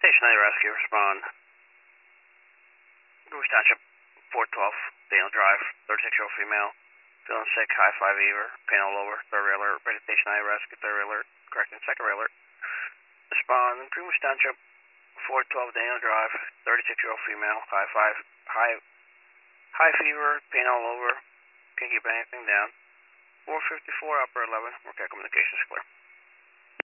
Station 9 Rescue, respond. Goose Township, 412, Daniel Drive, 36-year-old female, feeling sick, high 5 fever, pain all over, third alert, ready Station 9 Rescue, third alert, correcting second alert. Respond, Greenwich Township, 412, Daniel Drive, 36-year-old female, high fever, pain all over, can't keep anything down. 454, upper 11, okay, communications clear.